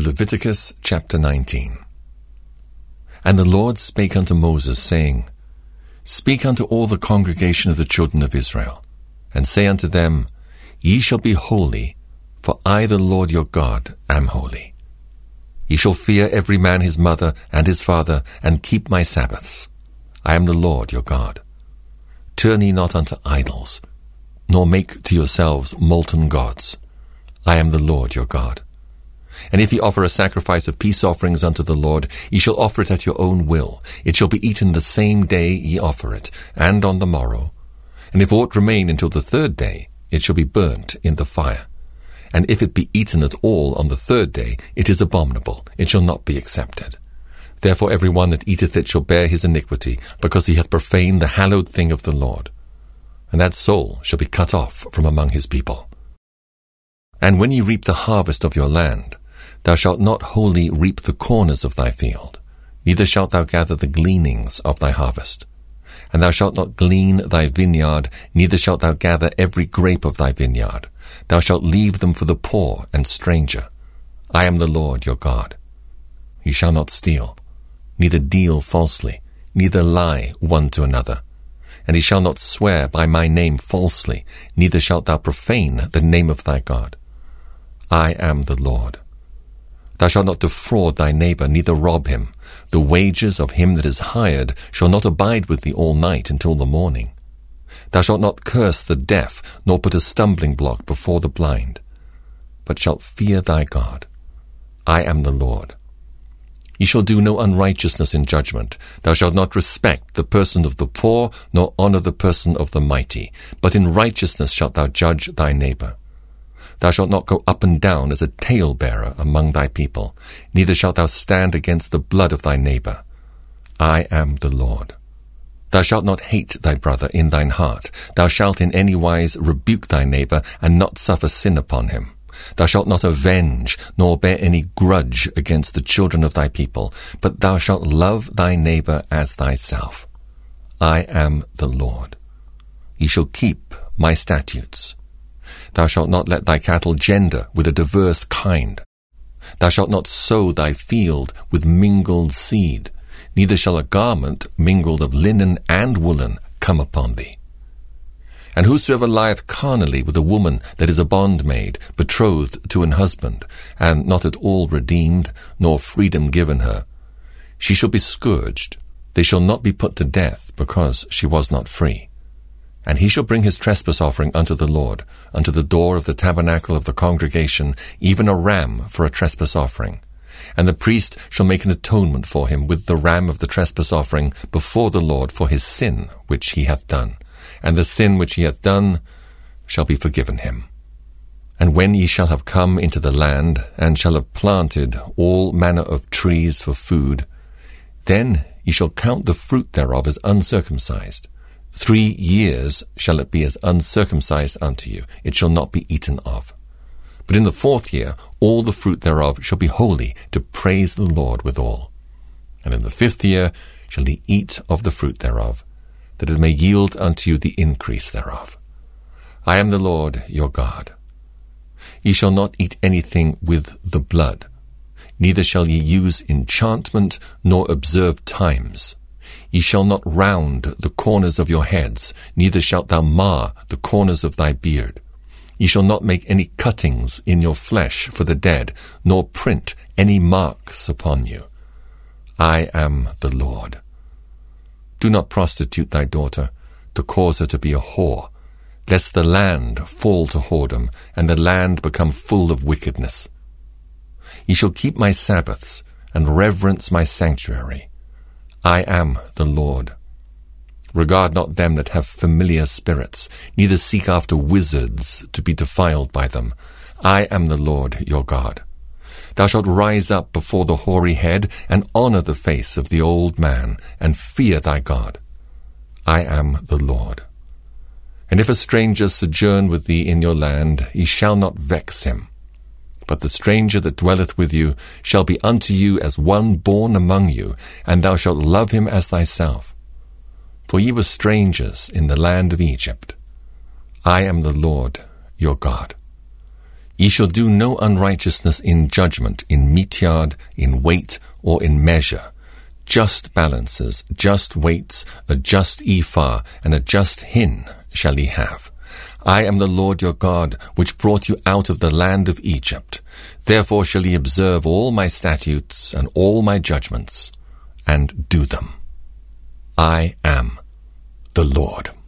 Leviticus chapter 19. And the Lord spake unto Moses, saying, Speak unto all the congregation of the children of Israel, and say unto them, Ye shall be holy, for I the Lord your God am holy. Ye shall fear every man his mother and his father, and keep my Sabbaths. I am the Lord your God. Turn ye not unto idols, nor make to yourselves molten gods. I am the Lord your God. And if ye offer a sacrifice of peace offerings unto the Lord, ye shall offer it at your own will. It shall be eaten the same day ye offer it, and on the morrow. And if aught remain until the third day, it shall be burnt in the fire. And if it be eaten at all on the third day, it is abominable, it shall not be accepted. Therefore every one that eateth it shall bear his iniquity, because he hath profaned the hallowed thing of the Lord. And that soul shall be cut off from among his people. And when ye reap the harvest of your land, thou shalt not wholly reap the corners of thy field, neither shalt thou gather the gleanings of thy harvest. And thou shalt not glean thy vineyard, neither shalt thou gather every grape of thy vineyard. Thou shalt leave them for the poor and stranger. I am the Lord your God. Ye shall not steal, neither deal falsely, neither lie one to another. And ye shall not swear by my name falsely, neither shalt thou profane the name of thy God. I am the Lord. Thou shalt not defraud thy neighbor, neither rob him. The wages of him that is hired shall not abide with thee all night until the morning. Thou shalt not curse the deaf, nor put a stumbling block before the blind, but shalt fear thy God. I am the Lord. Ye shall do no unrighteousness in judgment. Thou shalt not respect the person of the poor, nor honor the person of the mighty, but in righteousness shalt thou judge thy neighbor. Thou shalt not go up and down as a talebearer among thy people, neither shalt thou stand against the blood of thy neighbor. I am the Lord. Thou shalt not hate thy brother in thine heart. Thou shalt in any wise rebuke thy neighbor, and not suffer sin upon him. Thou shalt not avenge, nor bear any grudge against the children of thy people, but thou shalt love thy neighbor as thyself. I am the Lord. Ye shall keep my statutes. Thou shalt not let thy cattle gender with a diverse kind. Thou shalt not sow thy field with mingled seed, neither shall a garment mingled of linen and woolen come upon thee. And whosoever lieth carnally with a woman that is a bondmaid, betrothed to an husband, and not at all redeemed, nor freedom given her, she shall be scourged. They shall not be put to death, because she was not free. And he shall bring his trespass offering unto the Lord, unto the door of the tabernacle of the congregation, even a ram for a trespass offering. And the priest shall make an atonement for him with the ram of the trespass offering before the Lord for his sin which he hath done. And the sin which he hath done shall be forgiven him. And when ye shall have come into the land, and shall have planted all manner of trees for food, then ye shall count the fruit thereof as uncircumcised. 3 years shall it be as uncircumcised unto you, it shall not be eaten of. But in the 4th year all the fruit thereof shall be holy, to praise the Lord withal. And in the 5th year shall ye eat of the fruit thereof, that it may yield unto you the increase thereof. I am the Lord your God. Ye shall not eat anything with the blood, neither shall ye use enchantment, nor observe times. Ye shall not round the corners of your heads, neither shalt thou mar the corners of thy beard. Ye shall not make any cuttings in your flesh for the dead, nor print any marks upon you. I am the Lord. Do not prostitute thy daughter, to cause her to be a whore, lest the land fall to whoredom, and the land become full of wickedness. Ye shall keep my Sabbaths, and reverence my sanctuary. I am the Lord. Regard not them that have familiar spirits, neither seek after wizards to be defiled by them. I am the Lord your God. Thou shalt rise up before the hoary head, and honor the face of the old man, and fear thy God. I am the Lord. And if a stranger sojourn with thee in your land, ye shall not vex him. But the stranger that dwelleth with you shall be unto you as one born among you, and thou shalt love him as thyself. For ye were strangers in the land of Egypt. I am the Lord your God. Ye shall do no unrighteousness in judgment, in meteyard, in weight, or in measure. Just balances, just weights, a just ephah, and a just hin shall ye have. I am the Lord your God, which brought you out of the land of Egypt. Therefore shall ye observe all my statutes and all my judgments, and do them. I am the Lord.